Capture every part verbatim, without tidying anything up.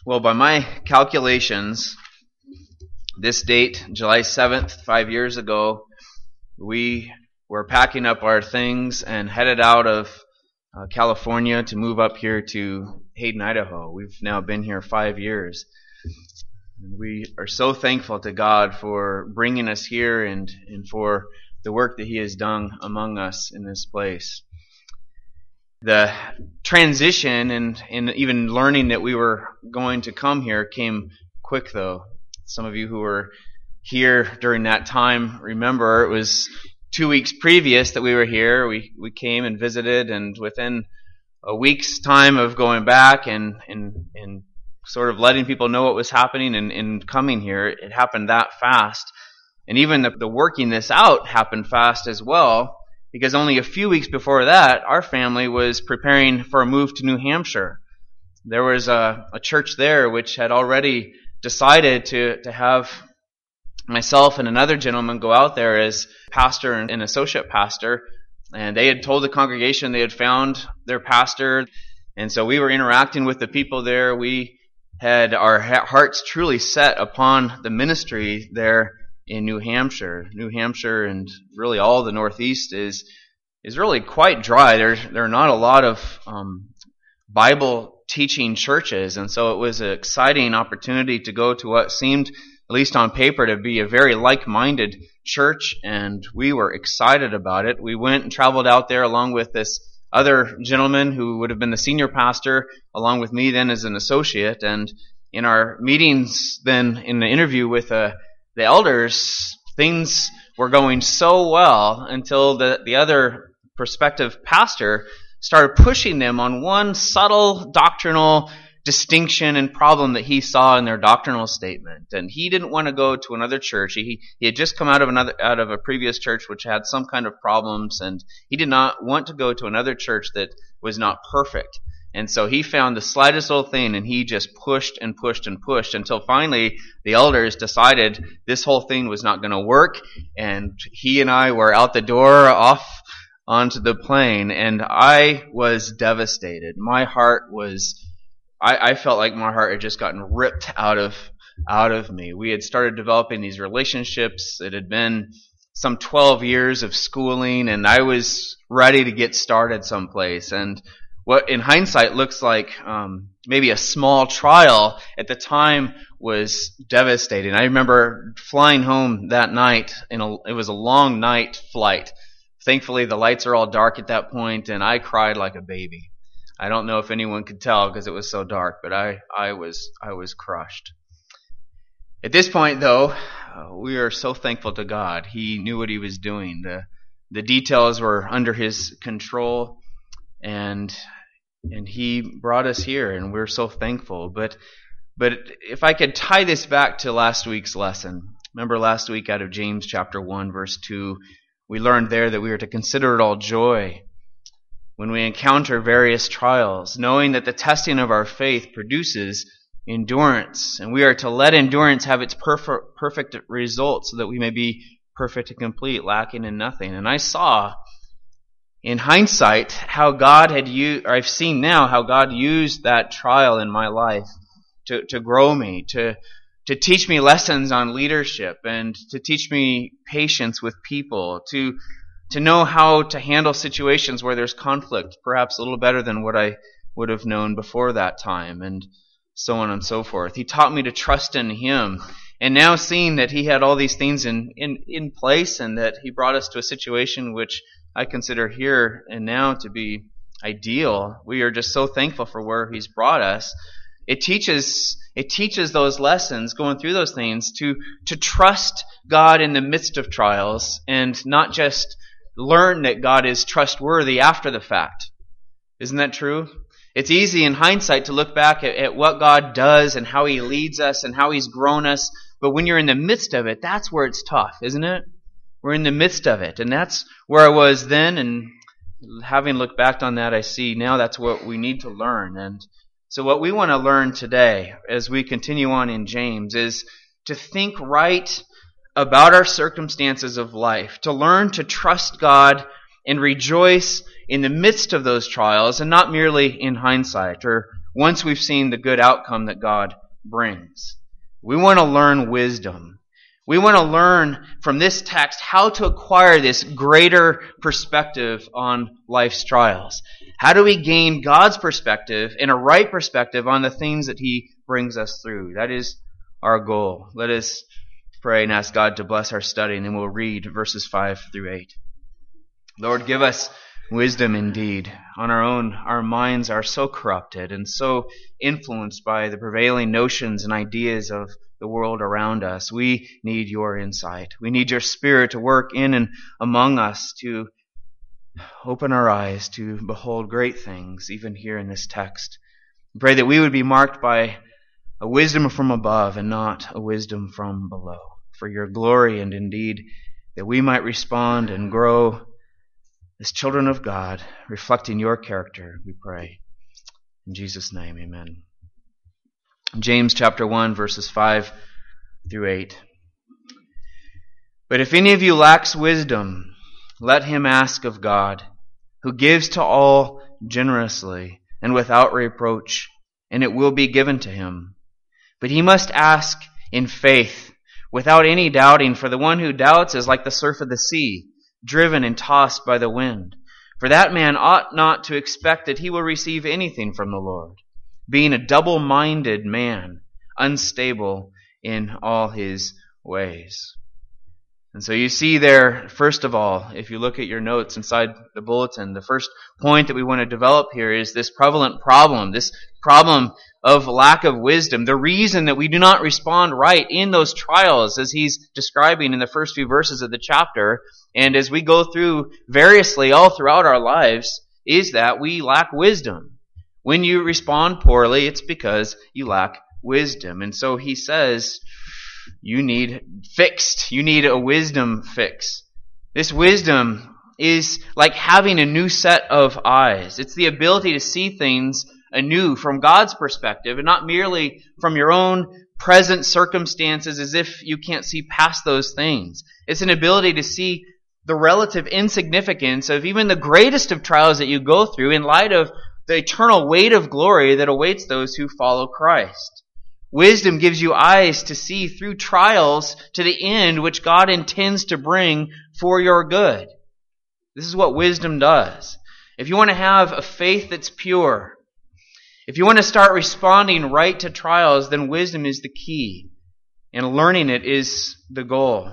Well, by my calculations, this date, July seventh, five years ago, we were packing up our things and headed out of uh, California to move up here to Hayden, Idaho. We've now been here five years. And we are so thankful to God for bringing us here and, and for the work that He has done among us in this place. The transition and, and even learning that we were going to come here came quick, though. Some of you who were here during that time remember it was two weeks previous that we were here. We we came and visited, and within a week's time of going back and and, and sort of letting people know what was happening and, and coming here, it happened that fast. And even the, the working this out happened fast as well, because only a few weeks before that, our family was preparing for a move to New Hampshire. There was a, a church there which had already decided to, to have myself and another gentleman go out there as pastor and, and associate pastor. And they had told the congregation they had found their pastor. And so we were interacting with the people there. We had our hearts truly set upon the ministry there in New Hampshire. New Hampshire and really all the Northeast is is really quite dry. There, there are not a lot of um, Bible teaching churches, and so it was an exciting opportunity to go to what seemed, at least on paper, to be a very like-minded church, and we were excited about it. We went and traveled out there along with this other gentleman who would have been the senior pastor, along with me then as an associate, and in our meetings then in the interview with uh, the elders, things were going so well until the, the other prospective pastor started pushing them on one subtle doctrinal distinction and problem that he saw in their doctrinal statement. And he didn't want to go to another church. He, he had just come out of another out of a previous church which had some kind of problems, and he did not want to go to another church that was not perfect. And so he found the slightest little thing, and he just pushed and pushed and pushed until finally the elders decided this whole thing was not going to work, and he and I were out the door off onto the plane, and I was devastated. My heart was, I, I felt like my heart had just gotten ripped out of out of me. We had started developing these relationships. It had been some twelve years of schooling, and I was ready to get started someplace. And what in hindsight looks like um, maybe a small trial at the time was devastating. I remember flying home that night, in a, it was a long night flight. Thankfully, the lights are all dark at that point, and I cried like a baby. I don't know if anyone could tell because it was so dark, but I, I was I was crushed. At this point, though, uh, we are so thankful to God. He knew what He was doing. The the details were under His control, and and He brought us here, and we're so thankful. But but if I could tie this back to last week's lesson, remember last week out of James chapter one, verse two, we learned there that we are to consider it all joy when we encounter various trials, knowing that the testing of our faith produces endurance, and we are to let endurance have its perfect, perfect result so that we may be perfect and complete, lacking in nothing. And I saw in hindsight how God had used, or I've seen now how God used that trial in my life to, to grow me, to to teach me lessons on leadership, and to teach me patience with people, to to know how to handle situations where there's conflict, perhaps a little better than what I would have known before that time, and so on and so forth. He taught me to trust in Him. And now seeing that He had all these things in, in, in place, and that He brought us to a situation which I consider here and now to be ideal, we are just so thankful for where He's brought us. It teaches it teaches those lessons, going through those things, to, to trust God in the midst of trials, and not just learn that God is trustworthy after the fact. Isn't that true? It's easy in hindsight to look back at, at what God does and how He leads us and how He's grown us, but when you're in the midst of it, that's where it's tough, isn't it? We're in the midst of it, and that's where I was then, and having looked back on that, I see now that's what we need to learn. And so what we want to learn today as we continue on in James is to think right about our circumstances of life, to learn to trust God and rejoice in the midst of those trials and not merely in hindsight, or once we've seen the good outcome that God brings. We want to learn wisdom. We want to learn from this text how to acquire this greater perspective on life's trials. How do we gain God's perspective and a right perspective on the things that He brings us through? That is our goal. Let us pray and ask God to bless our study, and then we'll read verses five through eight. Lord, give us wisdom indeed. On our own, our minds are so corrupted and so influenced by the prevailing notions and ideas of the world around us. We need your insight. We need your Spirit to work in and among us to open our eyes to behold great things, even here in this text. We pray that we would be marked by a wisdom from above and not a wisdom from below, for your glory, and indeed that we might respond and grow as children of God, reflecting your character, we pray. In Jesus' name, amen. James chapter one, verses five through eight. But if any of you lacks wisdom, let him ask of God, who gives to all generously and without reproach, and it will be given to him. But he must ask in faith, without any doubting, for the one who doubts is like the surf of the sea, driven and tossed by the wind. For that man ought not to expect that he will receive anything from the Lord, being a double-minded man, unstable in all his ways. And so you see there, first of all, if you look at your notes inside the bulletin, the first point that we want to develop here is this prevalent problem, this problem of lack of wisdom. The reason that we do not respond right in those trials, as he's describing in the first few verses of the chapter, and as we go through variously all throughout our lives, is that we lack wisdom. When you respond poorly, it's because you lack wisdom. And so he says, you need fixed. You need a wisdom fix. This wisdom is like having a new set of eyes. It's the ability to see things anew from God's perspective and not merely from your own present circumstances as if you can't see past those things. It's an ability to see the relative insignificance of even the greatest of trials that you go through in light of the eternal weight of glory that awaits those who follow Christ. Wisdom gives you eyes to see through trials to the end which God intends to bring for your good. This is what wisdom does. If you want to have a faith that's pure, if you want to start responding right to trials, then wisdom is the key, and learning it is the goal.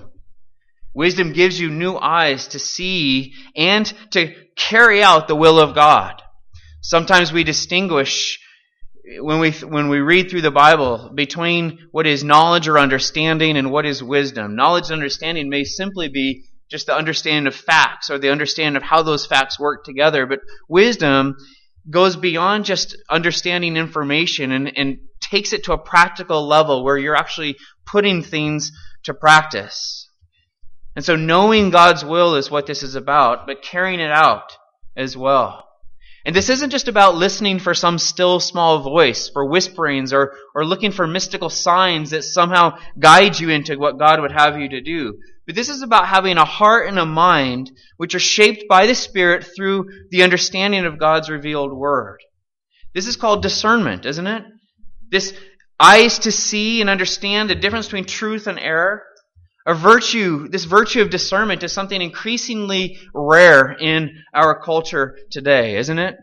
Wisdom gives you new eyes to see and to carry out the will of God. Sometimes we distinguish when we when we read through the Bible between what is knowledge or understanding and what is wisdom. Knowledge and understanding may simply be just the understanding of facts or the understanding of how those facts work together, but wisdom goes beyond just understanding information and, and takes it to a practical level where you're actually putting things to practice. And so knowing God's will is what this is about, but carrying it out as well. And this isn't just about listening for some still small voice, for whisperings, or, or looking for mystical signs that somehow guide you into what God would have you to do. But this is about having a heart and a mind which are shaped by the Spirit through the understanding of God's revealed Word. This is called discernment, isn't it? This eyes to see and understand the difference between truth and error. A virtue, this virtue of discernment is something increasingly rare in our culture today, isn't it?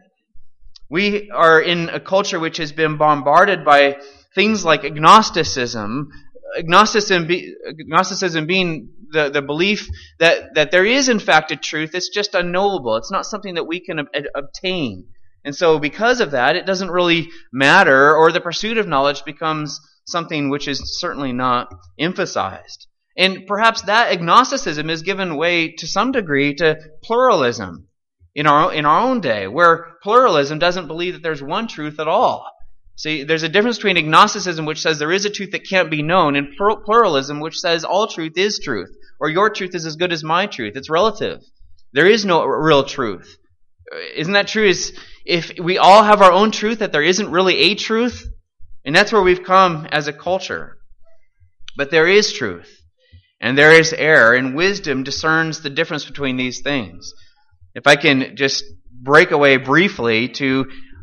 We are in a culture which has been bombarded by things like agnosticism, agnosticism, be, agnosticism being the, the belief that, that there is in fact a truth, it's just unknowable. It's not something that we can ob- obtain. And so because of that, it doesn't really matter, or the pursuit of knowledge becomes something which is certainly not emphasized. And perhaps that agnosticism has given way to some degree to pluralism in our in our own day, where pluralism doesn't believe that there's one truth at all. See, there's a difference between agnosticism, which says there is a truth that can't be known, and pluralism, which says all truth is truth, or your truth is as good as my truth. It's relative. There is no real truth. Isn't that true? Is if we all have our own truth, that there isn't really a truth? And that's where we've come as a culture. But there is truth. And there is error, and wisdom discerns the difference between these things. If I can just break away briefly to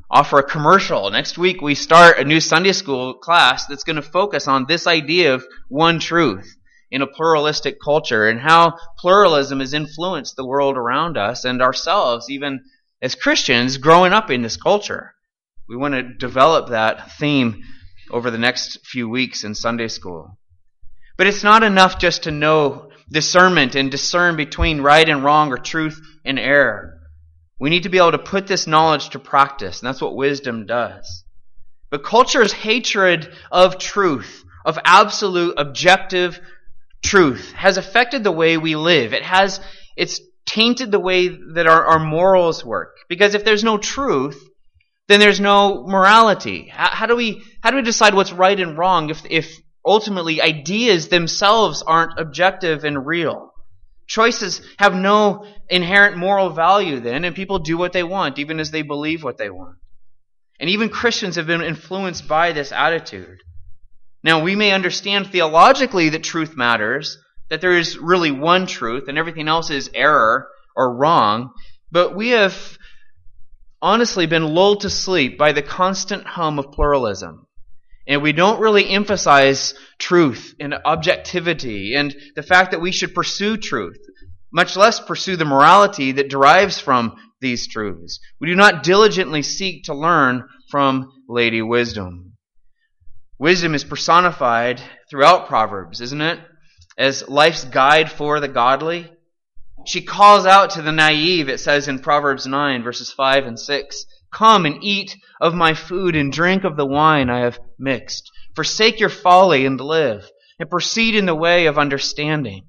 offer a commercial. Next week we start a new Sunday school class that's going to focus on this idea of one truth in a pluralistic culture and how pluralism has influenced the world around us and ourselves, even as Christians growing up in this culture. We want to develop that theme over the next few weeks in Sunday school. But it's not enough just to know discernment and discern between right and wrong or truth and error. We need to be able to put this knowledge to practice, and that's what wisdom does. But culture's hatred of truth, of absolute, objective truth, has affected the way we live. It has, it's tainted the way that our, our morals work. Because if there's no truth, then there's no morality. How, how do we, how do we decide what's right and wrong if, if ultimately ideas themselves aren't objective and real? Choices have no inherent moral value then, and people do what they want, even as they believe what they want. And even Christians have been influenced by this attitude. Now, we may understand theologically that truth matters, that there is really one truth, and everything else is error or wrong, but we have honestly been lulled to sleep by the constant hum of pluralism. And we don't really emphasize truth and objectivity and the fact that we should pursue truth, much less pursue the morality that derives from these truths. We do not diligently seek to learn from Lady Wisdom. Wisdom is personified throughout Proverbs, isn't it? As life's guide for the godly. She calls out to the naive, it says in Proverbs nine, verses five and six, "Come and eat of my food and drink of the wine I have mixed. Forsake your folly and live, and proceed in the way of understanding."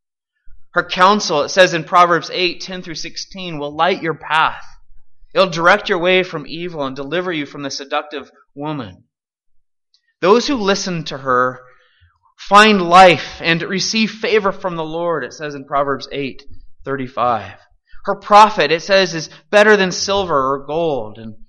Her counsel, it says in Proverbs eight, ten through sixteen, will light your path. It'll direct your way from evil and deliver you from the seductive woman. Those who listen to her find life and receive favor from the Lord, it says in Proverbs eight, thirty-five. Her profit, it says, is better than silver or gold. And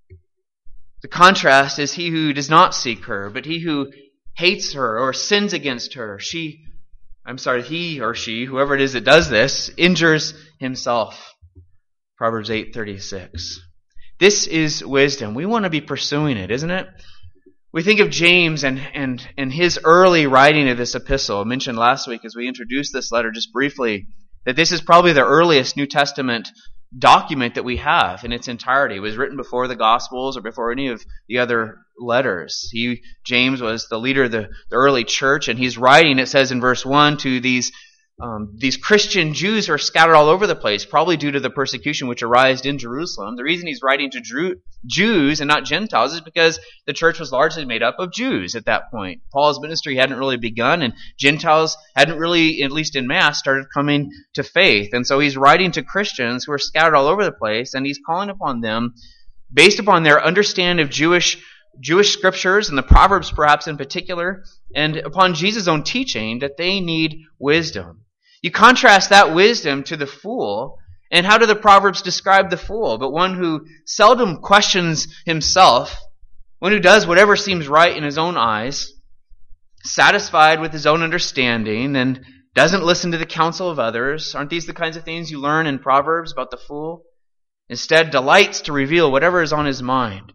the contrast is he who does not seek her, but he who hates her or sins against her. She, I'm sorry, he or she, whoever it is that does this, injures himself. Proverbs eight thirty-six. This is wisdom. We want to be pursuing it, isn't it? We think of James and, and, and his early writing of this epistle. I mentioned last week as we introduced this letter just briefly that this is probably the earliest New Testament document that we have in its entirety. It was written before the Gospels or before any of the other letters. He, James was the leader of the, the early church, and he's writing, it says in verse one, to these um, these Christian Jews who are scattered all over the place, probably due to the persecution which arose in Jerusalem. The reason he's writing to Drew, Jews and not Gentiles is because the church was largely made up of Jews at that point. Paul's ministry hadn't really begun, and Gentiles hadn't really, at least in mass, started coming to faith. And so he's writing to Christians who are scattered all over the place, and he's calling upon them, based upon their understanding of Jewish Jewish scriptures and the Proverbs perhaps in particular, and upon Jesus' own teaching, that they need wisdom. You contrast that wisdom to the fool, and how do the Proverbs describe the fool? But one who seldom questions himself, one who does whatever seems right in his own eyes, satisfied with his own understanding, and doesn't listen to the counsel of others. Aren't these the kinds of things you learn in Proverbs about the fool? Instead, delights to reveal whatever is on his mind.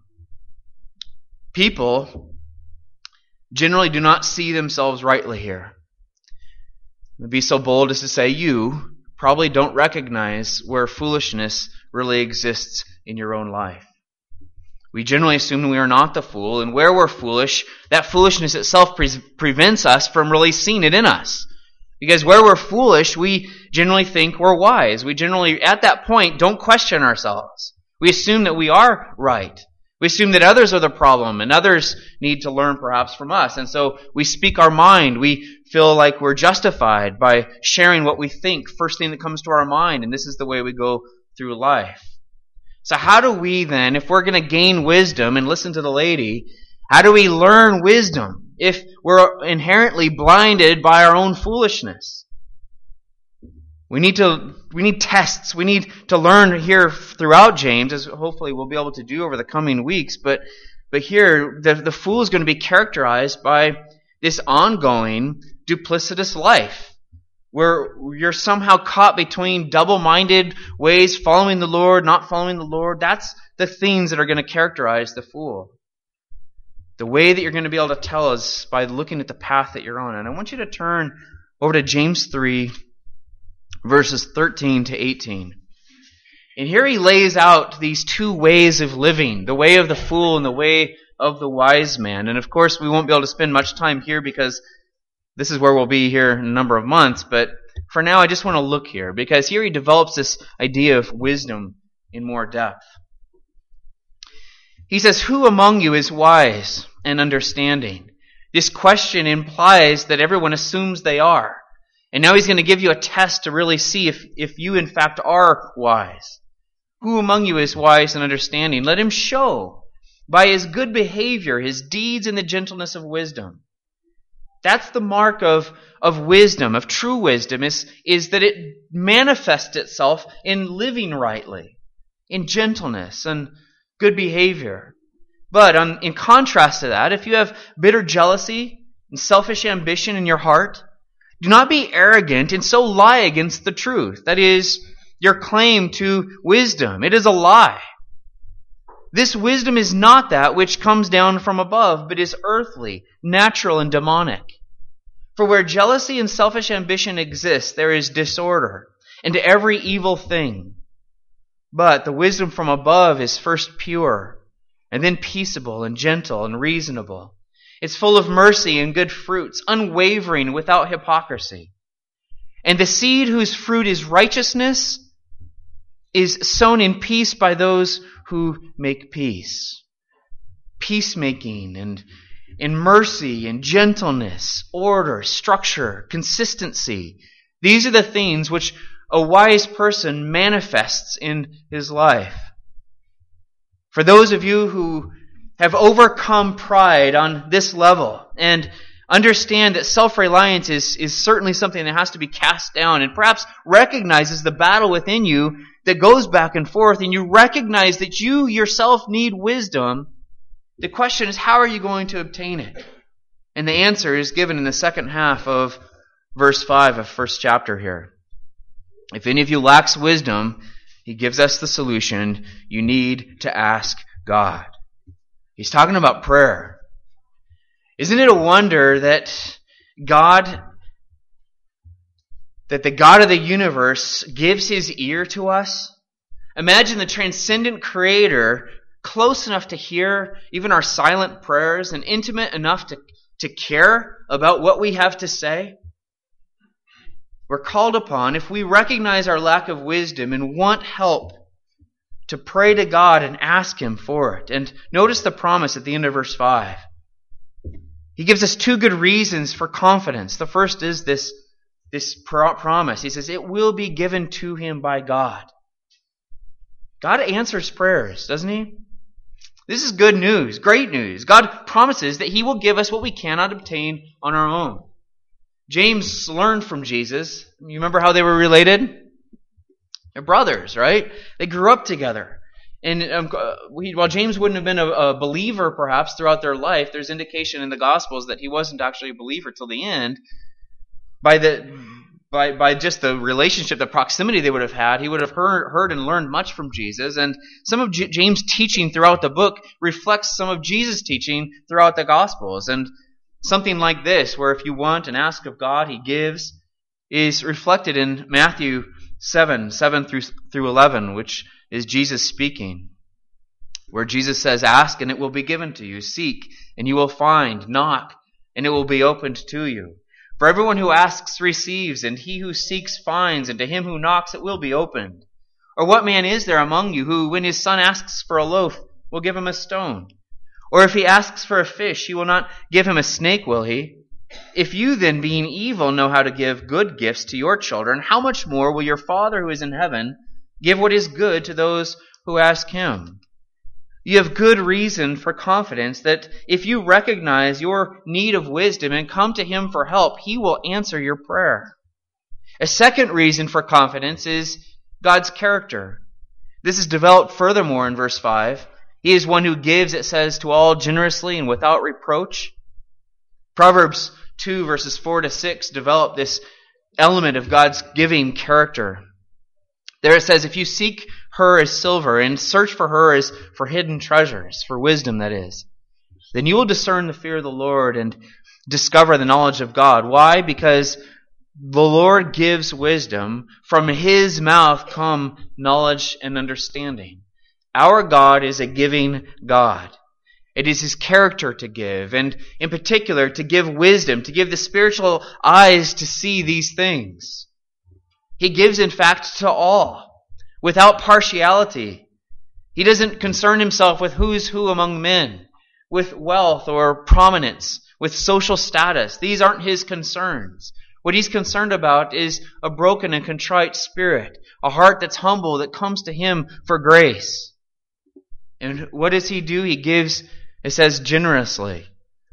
People generally do not see themselves rightly here. I'd be so bold as to say you probably don't recognize where foolishness really exists in your own life. We generally assume we are not the fool, and where we're foolish, that foolishness itself pre- prevents us from really seeing it in us. Because where we're foolish, we generally think we're wise. We generally, at that point, don't question ourselves. We assume that we are right. We assume that others are the problem, and others need to learn perhaps from us. And so we speak our mind. We feel like we're justified by sharing what we think, first thing that comes to our mind, and this is the way we go through life. So how do we then, if we're going to gain wisdom and listen to the lady, how do we learn wisdom if we're inherently blinded by our own foolishness? We need to we need tests. We need to learn here throughout James, as hopefully we'll be able to do over the coming weeks. But but here, the, the fool is going to be characterized by this ongoing duplicitous life. where you're somehow caught between double-minded ways, following the Lord, not following the Lord. That's the things that are going to characterize the fool. The way that you're going to be able to tell is by looking at the path that you're on. And I want you to turn over to James three, verses thirteen to eighteen. And here he lays out these two ways of living, the way of the fool and the way of the wise man. And of course, we won't be able to spend much time here because this is where we'll be here in a number of months. But for now, I just want to look here because here he develops this idea of wisdom in more depth. He says, "Who among you is wise and understanding?" This question implies that everyone assumes they are. And now he's going to give you a test to really see if, if you in fact are wise. Who among you is wise and understanding? Let him show by his good behavior, his deeds, and the gentleness of wisdom. That's the mark of, of wisdom, of true wisdom, is, is that it manifests itself in living rightly, in gentleness and good behavior. But on, in contrast to that, if you have bitter jealousy and selfish ambition in your heart, do not be arrogant and so lie against the truth. That is, your claim to wisdom. It is a lie. This wisdom is not that which comes down from above, but is earthly, natural, and demonic. For where jealousy and selfish ambition exist, there is disorder, and every evil thing. But the wisdom from above is first pure, and then peaceable and gentle and reasonable. It's full of mercy and good fruits, unwavering, without hypocrisy. And the seed whose fruit is righteousness is sown in peace by those who make peace. Peacemaking and in mercy and gentleness, order, structure, consistency. These are the things which a wise person manifests in his life. For those of you who have overcome pride on this level and understand that self-reliance is, is certainly something that has to be cast down and perhaps recognizes the battle within you that goes back and forth, and you recognize that you yourself need wisdom, the question is, how are you going to obtain it? And the answer is given in the second half of verse five of first chapter here. If any of you lacks wisdom, he gives us the solution. You need to ask God. He's talking about prayer. Isn't it a wonder that God, that the God of the universe gives his ear to us? Imagine the transcendent creator close enough to hear even our silent prayers and intimate enough to, to care about what we have to say. We're called upon, if we recognize our lack of wisdom and want help, to pray to God and ask him for it. And notice the promise at the end of verse five. He gives us two good reasons for confidence. The first is this, this promise. He says, it will be given to him by God. God answers prayers, doesn't he? This is good news, great news. God promises that he will give us what we cannot obtain on our own. James learned from Jesus. You remember how they were related? They're brothers, right? They grew up together. And um, we, while James wouldn't have been a, a believer perhaps throughout their life, there's indication in the Gospels that he wasn't actually a believer till the end. By the by, by just the relationship, the proximity they would have had, he would have heard, heard and learned much from Jesus. And some of J- James' teaching throughout the book reflects some of Jesus' teaching throughout the Gospels. And something like this, where if you want and ask of God, he gives, is reflected in Matthew seven, seven through, through eleven, which is Jesus speaking, where Jesus says, ask and it will be given to you. Seek and you will find. Knock and it will be opened to you. For everyone who asks receives, and he who seeks finds, and to him who knocks it will be opened. Or what man is there among you who, when his son asks for a loaf, will give him a stone? Or if he asks for a fish, he will not give him a snake, will he? If you then, being evil, know how to give good gifts to your children, how much more will your Father who is in heaven give what is good to those who ask him? You have good reason for confidence that if you recognize your need of wisdom and come to him for help, he will answer your prayer. A second reason for confidence is God's character. This is developed furthermore in verse five. He is one who gives, it says, to all generously and without reproach. Proverbs two verses four to six develop this element of God's giving character. There it says, if you seek her as silver and search for her as for hidden treasures, for wisdom that is, then you will discern the fear of the Lord and discover the knowledge of God. Why? Because the Lord gives wisdom. From His mouth come knowledge and understanding. Our God is a giving God. It is His character to give, and in particular to give wisdom, to give the spiritual eyes to see these things. He gives, in fact, to all, without partiality. He doesn't concern Himself with who's who among men, with wealth or prominence, with social status. These aren't His concerns. What He's concerned about is a broken and contrite spirit, a heart that's humble, that comes to Him for grace. And what does He do? He gives, it says, generously.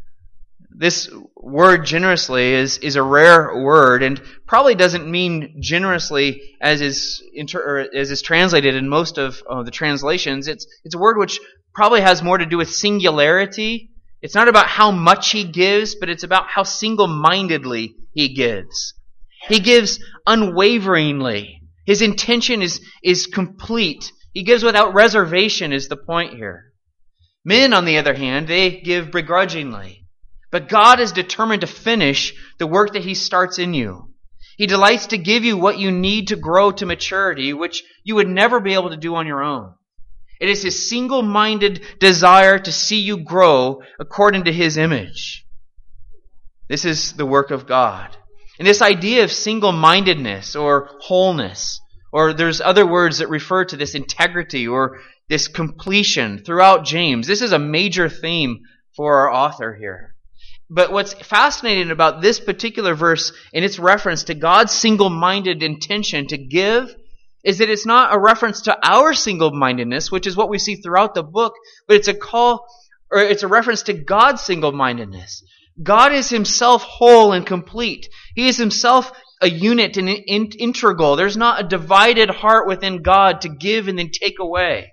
This word generously is, is a rare word and probably doesn't mean generously as is inter, or as is translated in most of uh, the translations. It's, it's a word which probably has more to do with singularity. It's not about how much He gives, but it's about how single-mindedly He gives. He gives unwaveringly. His intention is, is complete. He gives without reservation is the point here. Men, on the other hand, they give begrudgingly. But God is determined to finish the work that He starts in you. He delights to give you what you need to grow to maturity, which you would never be able to do on your own. It is His single-minded desire to see you grow according to His image. This is the work of God. And this idea of single-mindedness or wholeness, or there's other words that refer to this integrity or this completion throughout James. This is a major theme for our author here. But what's fascinating about this particular verse and its reference to God's single-minded intention to give is that it's not a reference to our single-mindedness, which is what we see throughout the book, but it's a call, or it's a reference to God's single-mindedness. God is Himself whole and complete. He is Himself a unit and integral. There's not a divided heart within God to give and then take away.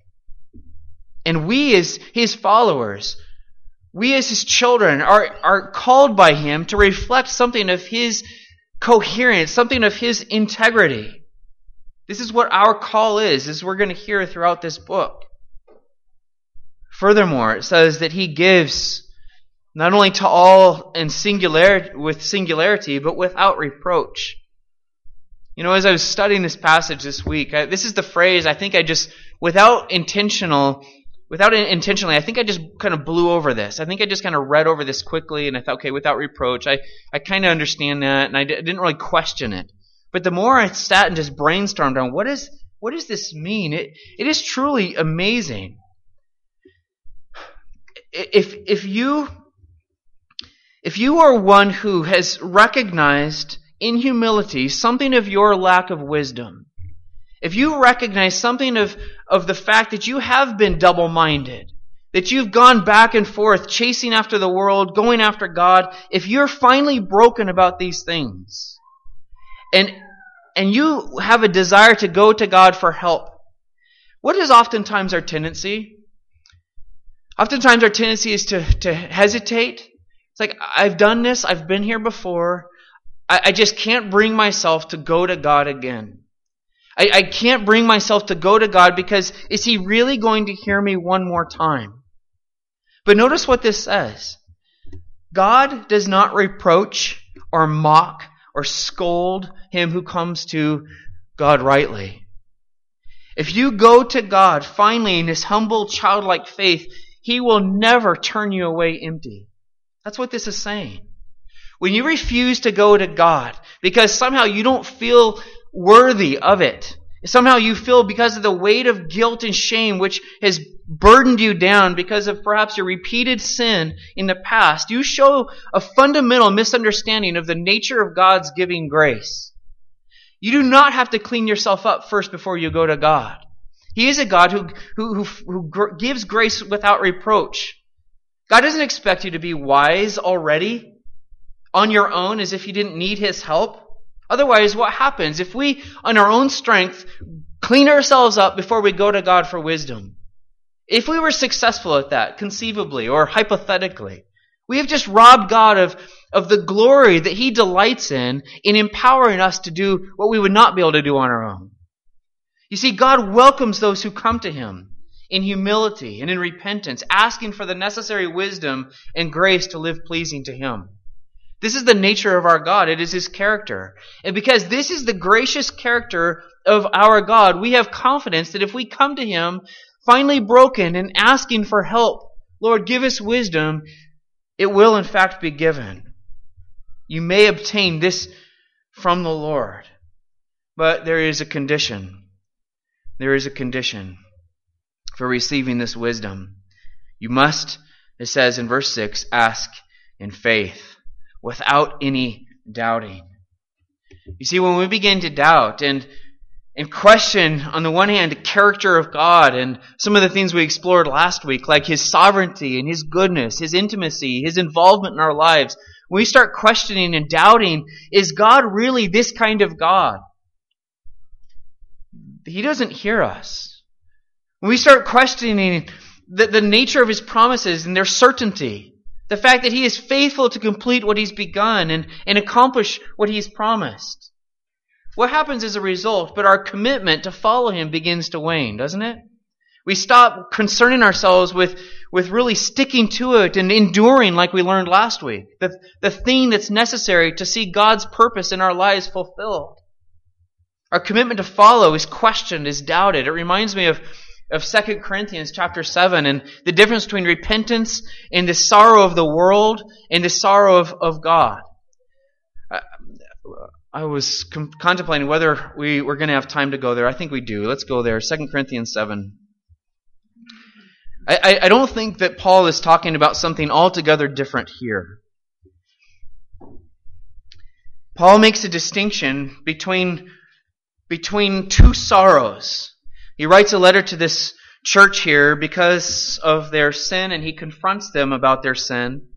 And we as His followers, we as His children are, are called by Him to reflect something of His coherence, something of His integrity. This is what our call is, as we're going to hear throughout this book. Furthermore, it says that He gives not only to all in singularity, with singularity, but without reproach. You know, as I was studying this passage this week, I, this is the phrase I think I just, without intentional, without intentionally, I think I just kind of blew over this. I think I just kind of read over this quickly, and I thought, okay, without reproach, I, I kind of understand that, and I d- didn't really question it. But the more I sat and just brainstormed on what is what does this mean, it it is truly amazing. If if you if you are one who has recognized in humility something of your lack of wisdom, if you recognize something of, of the fact that you have been double-minded, that you've gone back and forth chasing after the world, going after God, if you're finally broken about these things, and and you have a desire to go to God for help, what is oftentimes our tendency? Oftentimes our tendency is to, to hesitate. It's like, I've done this, I've been here before, I, I just can't bring myself to go to God again. I, I can't bring myself to go to God because is He really going to hear me one more time? But notice what this says. God does not reproach or mock or scold him who comes to God rightly. If you go to God finally in His humble childlike faith, He will never turn you away empty. That's what this is saying. When you refuse to go to God because somehow you don't feel worthy of it, somehow you feel because of the weight of guilt and shame which has burdened you down because of perhaps your repeated sin in the past, you show a fundamental misunderstanding of the nature of God's giving grace. You do not have to clean yourself up first before you go to God. He is a God who, who, who, who gr- gives grace without reproach. God doesn't expect you to be wise already on your own as if you didn't need His help. Otherwise, what happens? If we, on our own strength, clean ourselves up before we go to God for wisdom, if we were successful at that, conceivably or hypothetically, We have just robbed God of, of the glory that He delights in, in empowering us to do what we would not be able to do on our own. You see, God welcomes those who come to Him in humility and in repentance, asking for the necessary wisdom and grace to live pleasing to Him. This is the nature of our God. It is His character. And because this is the gracious character of our God, we have confidence that if we come to Him finally broken and asking for help, Lord, give us wisdom, it will in fact be given. You may obtain this from the Lord, but there is a condition. There is a condition for receiving this wisdom. You must, it says in verse six, ask in faith, without any doubting. You see, when we begin to doubt and and question, on the one hand, the character of God and some of the things we explored last week, like His sovereignty and His goodness, His intimacy, His involvement in our lives, when we start questioning and doubting, is God really this kind of God? He doesn't hear us. When we start questioning the, the nature of His promises and their certainty, the fact that He is faithful to complete what He's begun and, and accomplish what He's promised, what happens as a result? But our commitment to follow Him begins to wane, doesn't it? We stop concerning ourselves with, with really sticking to it and enduring like we learned last week. The, the thing that's necessary to see God's purpose in our lives fulfilled. Our commitment to follow is questioned, is doubted. It reminds me of, of Second Corinthians chapter seven and the difference between repentance and the sorrow of the world and the sorrow of, of God. Uh, I was com- contemplating whether we were going to have time to go there. I think we do. Let's go there. Second Corinthians seven. I, I, I don't think that Paul is talking about something altogether different here. Paul makes a distinction between, between two sorrows. He writes a letter to this church here because of their sin, and he confronts them about their sin.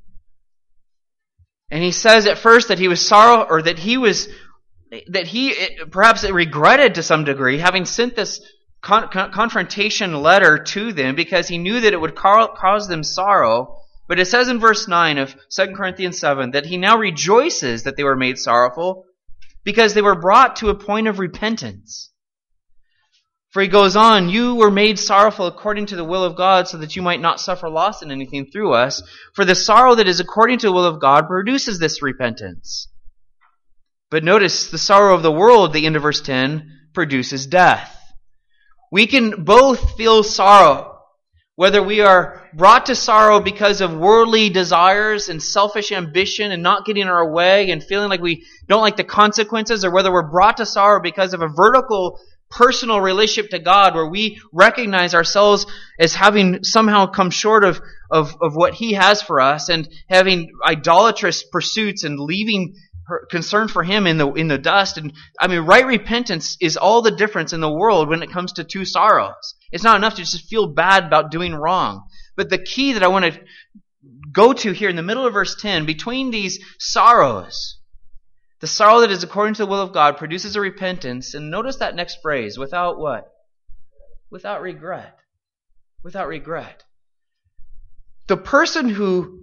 And he says at first that he was sorrow, or that he was that he perhaps regretted to some degree having sent this con- con- confrontation letter to them because he knew that it would ca- cause them sorrow. But it says in verse nine of Second Corinthians seven that he now rejoices that they were made sorrowful because they were brought to a point of repentance. For he goes on, you were made sorrowful according to the will of God so that you might not suffer loss in anything through us. For the sorrow that is according to the will of God produces this repentance. But notice the sorrow of the world, the end of verse ten, produces death. We can both feel sorrow, whether we are brought to sorrow because of worldly desires and selfish ambition and not getting our way and feeling like we don't like the consequences, or whether we're brought to sorrow because of a vertical personal relationship to God where we recognize ourselves as having somehow come short of, of, of what He has for us and having idolatrous pursuits and leaving her concern for Him in the in the dust. And I mean, right repentance is all the difference in the world when it comes to two sorrows. It's not enough to just feel bad about doing wrong. But the key that I want to go to here in the middle of verse ten, between these sorrows, the sorrow that is according to the will of God produces a repentance. And notice that next phrase, without what? Without regret. Without regret. The person who,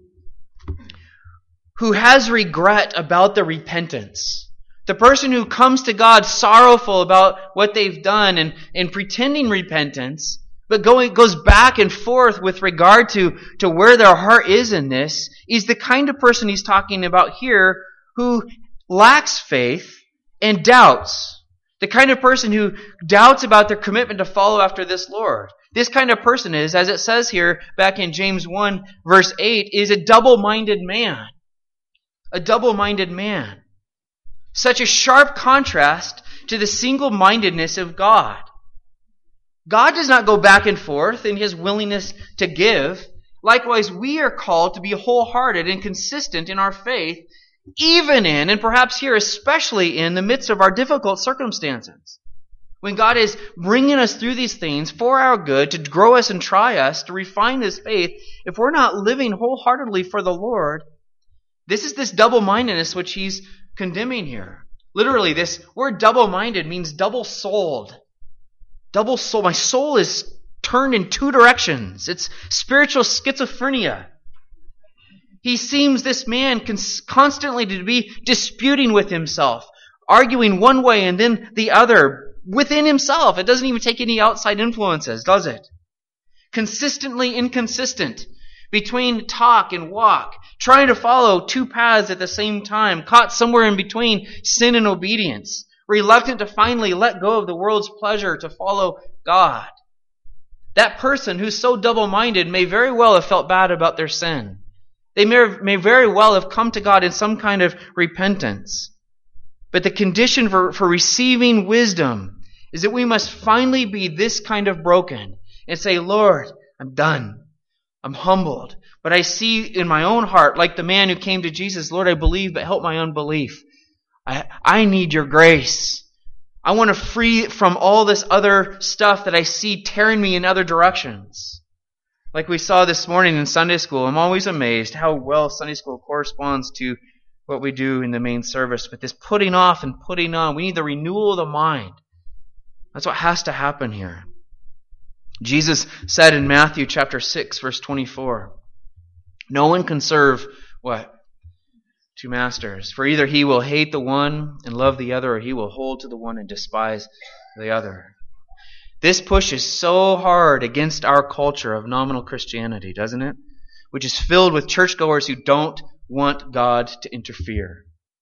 who has regret about the repentance, the person who comes to God sorrowful about what they've done and, and pretending repentance, but going goes back and forth with regard to, to where their heart is in this, is the kind of person he's talking about here who lacks faith and doubts. The kind of person who doubts about their commitment to follow after this Lord. This kind of person is, as it says here back in James one verse eight, is a double-minded man. A double-minded man. Such a sharp contrast to the single-mindedness of God. God does not go back and forth in His willingness to give. Likewise, we are called to be wholehearted and consistent in our faith, even in, and perhaps here especially in, the midst of our difficult circumstances. When God is bringing us through these things for our good, to grow us and try us, to refine His faith, if we're not living wholeheartedly for the Lord, this is this double-mindedness which He's condemning here. Literally, this word double-minded means double-souled. Double soul. My soul is turned in two directions. It's spiritual schizophrenia. He seems, this man, cons- constantly to be disputing with himself, arguing one way and then the other within himself. It doesn't even take any outside influences, does it? Consistently inconsistent between talk and walk, trying to follow two paths at the same time, caught somewhere in between sin and obedience, reluctant to finally let go of the world's pleasure to follow God. That person who's so double-minded may very well have felt bad about their sin. They may, may very well have come to God in some kind of repentance. But the condition for, for receiving wisdom is that we must finally be this kind of broken and say, Lord, I'm done. I'm humbled. But I see in my own heart, like the man who came to Jesus, Lord, I believe, but help my unbelief. I, I need your grace. I want to free from all this other stuff that I see tearing me in other directions. Like we saw this morning in Sunday school, I'm always amazed how well Sunday school corresponds to what we do in the main service. But this putting off and putting on, we need the renewal of the mind. That's what has to happen here. Jesus said in Matthew chapter six, verse twenty-four, no one can serve what? Two masters. For either he will hate the one and love the other, or he will hold to the one and despise the other. This pushes so hard against our culture of nominal Christianity, doesn't it? Which is filled with churchgoers who don't want God to interfere.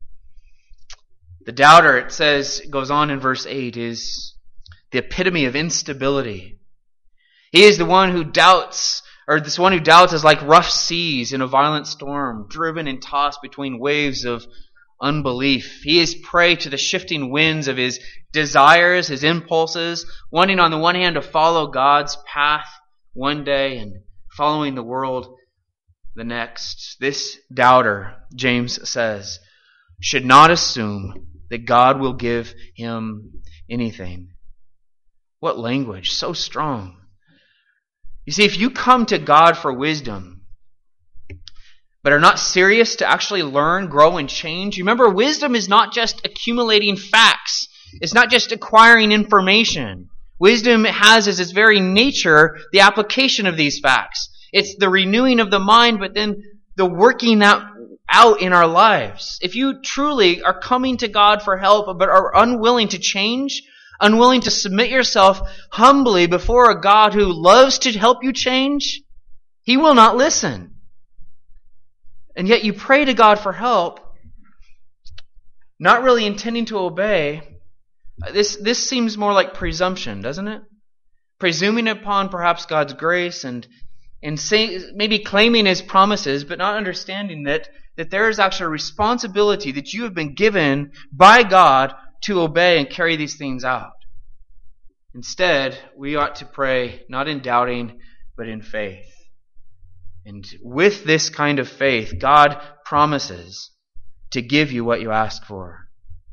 The doubter, it says, goes on in verse eight, is the epitome of instability. He is the one who doubts, or this one who doubts is like rough seas in a violent storm, driven and tossed between waves of unbelief. He is prey to the shifting winds of his desires, his impulses, wanting on the one hand to follow God's path one day and following the world the next. This doubter, James says, should not assume that God will give him anything. What language, so strong. You see, if you come to God for wisdom, but are not serious to actually learn, grow, and change. Remember, wisdom is not just accumulating facts. It's not just acquiring information. Wisdom has as its very nature the application of these facts. It's the renewing of the mind, but then the working that out in our lives. If you truly are coming to God for help, but are unwilling to change, unwilling to submit yourself humbly before a God who loves to help you change, He will not listen. And yet you pray to God for help, not really intending to obey. This, this seems more like presumption, doesn't it? Presuming upon perhaps God's grace and, and say, maybe claiming His promises, but not understanding that, that there is actually a responsibility that you have been given by God to obey and carry these things out. Instead, we ought to pray not in doubting, but in faith. And with this kind of faith, God promises to give you what you ask for.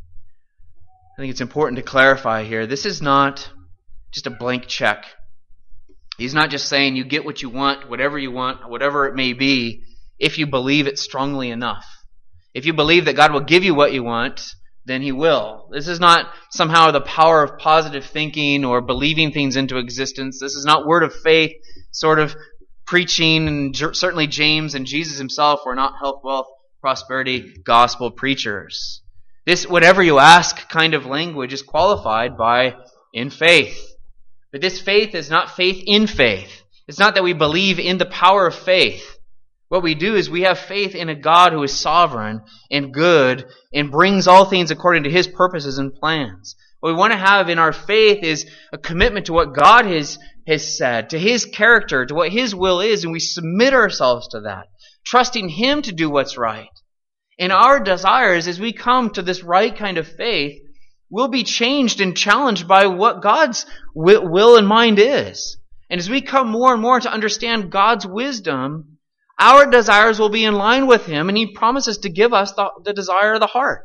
I think it's important to clarify here, this is not just a blank check. He's not just saying you get what you want, whatever you want, whatever it may be, if you believe it strongly enough. If you believe that God will give you what you want, then He will. This is not somehow the power of positive thinking or believing things into existence. This is not word of faith sort of preaching, and certainly James and Jesus himself were not health, wealth, prosperity, gospel preachers. This whatever you ask kind of language is qualified by in faith. But this faith is not faith in faith. It's not that we believe in the power of faith. What we do is we have faith in a God who is sovereign and good and brings all things according to His purposes and plans. What we want to have in our faith is a commitment to what God has, has said, to His character, to what His will is, and we submit ourselves to that, trusting Him to do what's right. And our desires, as we come to this right kind of faith, will be changed and challenged by what God's will and mind is. And as we come more and more to understand God's wisdom, our desires will be in line with Him, and He promises to give us the, the desire of the heart.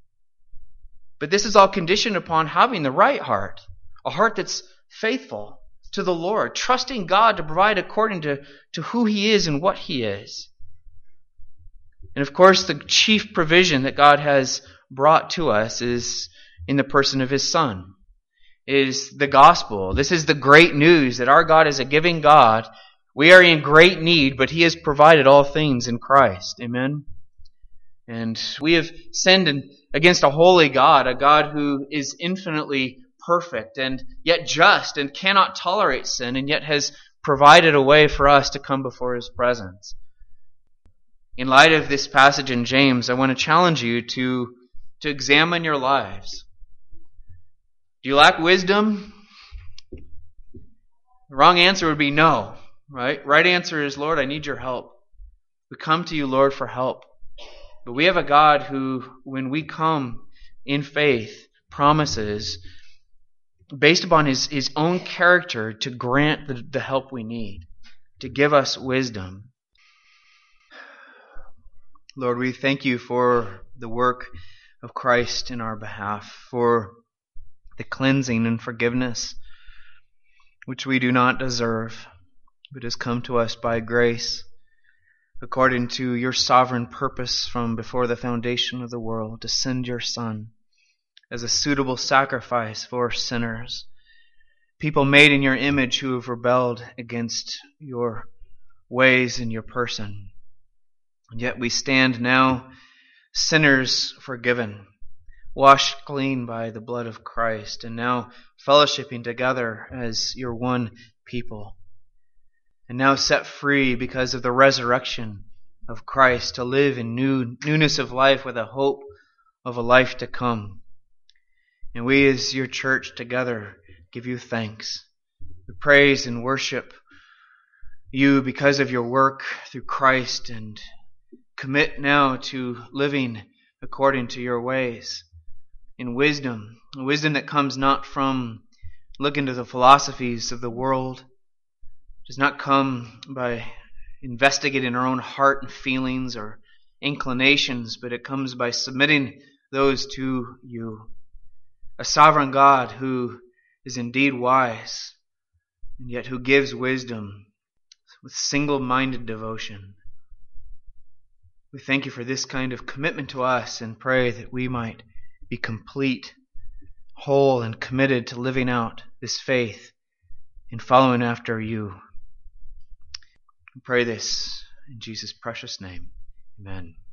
But this is all conditioned upon having the right heart, a heart that's faithful to the Lord, trusting God to provide according to, to who He is and what He is. And of course, the chief provision that God has brought to us is in the person of His Son. It is the gospel. This is the great news that our God is a giving God, We are in great need, but He has provided all things in Christ. Amen? And we have sinned against a holy God, a God who is infinitely perfect and yet just and cannot tolerate sin, and yet has provided a way for us to come before His presence. In light of this passage in James, I want to challenge you to, to examine your lives. Do you lack wisdom? The wrong answer would be no. Right? Right answer is, Lord, I need your help. We come to you, Lord, for help. But we have a God who, when we come in faith, promises, based upon his, his own character, to grant the, the help we need, to give us wisdom. Lord, we thank you for the work of Christ in our behalf, for the cleansing and forgiveness which we do not deserve, but has come to us by grace, according to your sovereign purpose from before the foundation of the world, to send your Son as a suitable sacrifice for sinners, people made in your image who have rebelled against your ways and your person. And yet we stand now sinners forgiven, washed clean by the blood of Christ, and now fellowshipping together as your one people. And now set free because of the resurrection of Christ to live in new newness of life with a hope of a life to come. And we as your church together give you thanks. We praise and worship you because of your work through Christ, and commit now to living according to your ways in wisdom, wisdom that comes not from looking to the philosophies of the world, does not come by investigating our own heart and feelings or inclinations, but it comes by submitting those to you. A sovereign God who is indeed wise, and yet who gives wisdom with single-minded devotion. We thank you for this kind of commitment to us and pray that we might be complete, whole, and committed to living out this faith and following after you. We pray this in Jesus' precious name. Amen.